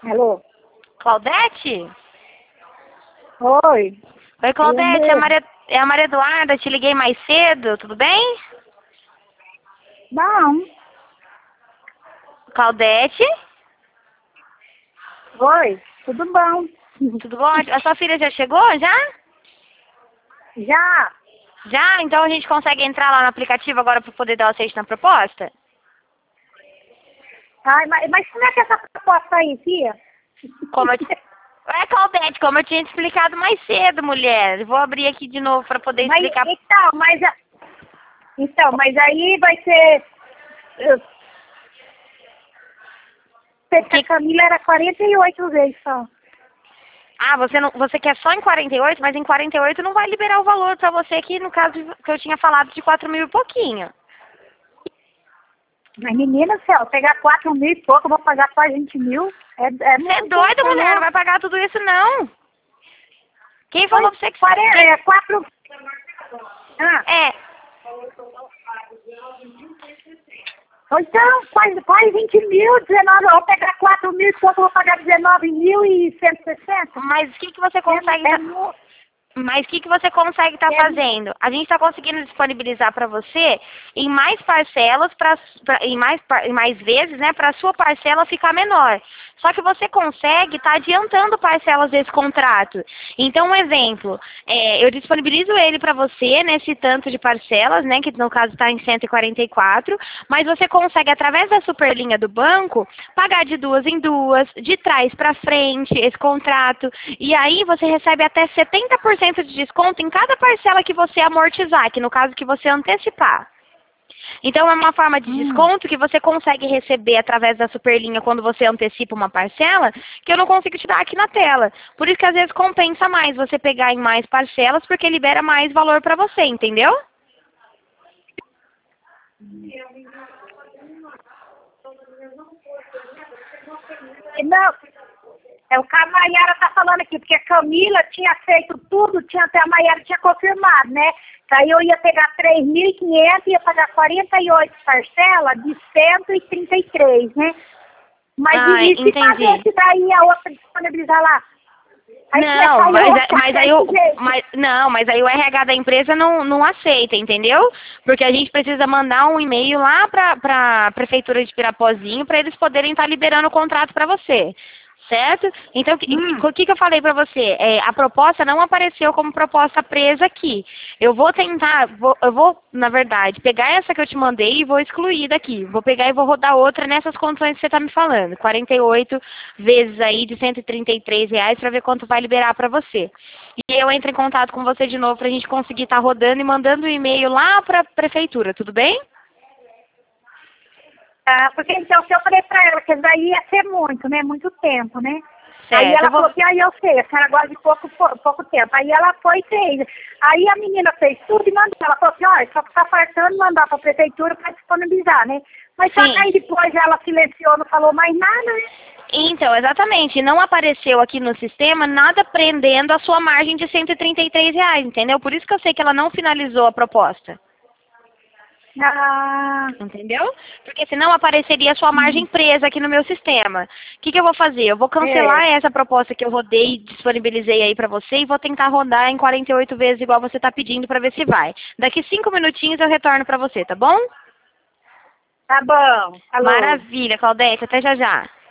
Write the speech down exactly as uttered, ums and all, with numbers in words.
Alô? Claudete? Oi. Oi, Claudete, é a Maria, é a Maria Eduarda, te liguei mais cedo, tudo bem? Bom. Claudete? Oi, tudo bom? Tudo bom? A sua filha já chegou, já? Já. Já? Então a gente consegue entrar lá no aplicativo agora para poder dar o aceite na proposta? Ai, mas, mas como é que essa proposta aí, filha? Como eu te... É, Claudete, como eu tinha te explicado mais cedo, mulher. Vou abrir aqui de novo para poder Mas, explicar. então, mas, a- então, mas aí vai ser... Eu, sei que a Que... Camila era quarenta e oito vezes só. Ah, você, não, você quer só em quarenta e oito, mas em quarenta e oito não vai liberar o valor para você aqui, no caso que eu tinha falado de quatro mil e pouquinho. Mas, menina do céu, pegar quatro mil e pouco, eu vou pagar quase vinte mil. É, é Você é muito doida, mulher? Não valor. vai pagar tudo isso, não. Quem falou pra você que... quarenta, Quem... é, quatro... Ah, É, então, quase, quase vinte mil, dezenove, eu vou pegar quatro mil e pouco, eu vou pagar dezenove mil e cento e sessenta. mas o que, que você consegue... É, é, tá- mu- Mas o que, que você consegue estar é, fazendo? A gente está conseguindo disponibilizar para você em mais parcelas, pra, pra- em, mais, par- em mais vezes, né, para a sua parcela ficar menor. Só que você consegue estar adiantando parcelas desse contrato. Então, um exemplo, é, eu disponibilizo ele para você nesse tanto de parcelas, né, que no caso está em cento e quarenta e quatro, mas você consegue, através da superlinha do banco, pagar de duas em duas, de trás para frente, esse contrato, e aí você recebe até setenta por cento de desconto em cada parcela que você amortizar, que no caso que você antecipar. Então é uma forma de hum. desconto que você consegue receber através da superlinha quando você antecipa uma parcela, que eu não consigo te dar aqui na tela. Por isso que às vezes compensa mais você pegar em mais parcelas, porque libera mais valor para você, entendeu? Não, é o que a Maiara tá falando aqui, porque a Camila tinha feito tudo, tinha até a Maiara tinha confirmado, né? Que aí eu ia pegar três mil e quinhentos e ia pagar quarenta e oito parcelas de cento e trinta e três, né? Mas Ah, e, e se fazer entendi. esse daí a outra disponibilizar lá? Aí vai Não, sair mas, outra mas aí desse o, jeito. mas, não, mas aí o R H da empresa não, não aceita, entendeu? Porque a gente precisa mandar um e-mail lá para a prefeitura de Pirapozinho para eles poderem estar liberando o contrato para você. Certo? Então, o que, Hum. que, que eu falei para você? É, a proposta não apareceu como proposta presa aqui. Eu vou tentar, vou, eu vou, na verdade, pegar essa que eu te mandei e vou excluir daqui. Vou pegar e vou rodar outra nessas condições que você está me falando. quarenta e oito vezes aí de cento e trinta e três reais para ver quanto vai liberar para você. E eu entro em contato com você de novo para a gente conseguir estar rodando e mandando o e-mail lá para a prefeitura, tudo bem? Ah, porque então, se eu falei pra ela que isso daí ia ser muito, né? Muito tempo, né? Aí Certo, eu ela vou... falou que aí eu sei, a senhora gosta de pouco, pou- pouco tempo. Aí ela foi e fez. Aí a menina fez tudo e mandou. Ela falou assim, olha, só que tá faltando mandar pra prefeitura pra disponibilizar, né? Mas só que Sim. aí depois ela silenciou, não falou mais nada, né? Então, exatamente, não apareceu aqui no sistema nada prendendo a sua margem de cento e trinta e três reais, entendeu? Por isso que eu sei que ela não finalizou a proposta, Ah, entendeu? Porque senão apareceria a sua margem hum, presa aqui no meu sistema. O que, que eu vou fazer? Eu vou cancelar é, essa proposta que eu rodei, disponibilizei aí pra você e vou tentar rodar em quarenta e oito vezes igual você tá pedindo pra ver se vai. Daqui cinco minutinhos eu retorno pra você, tá bom? tá bom. Alô. Maravilha, Claudete, até já já.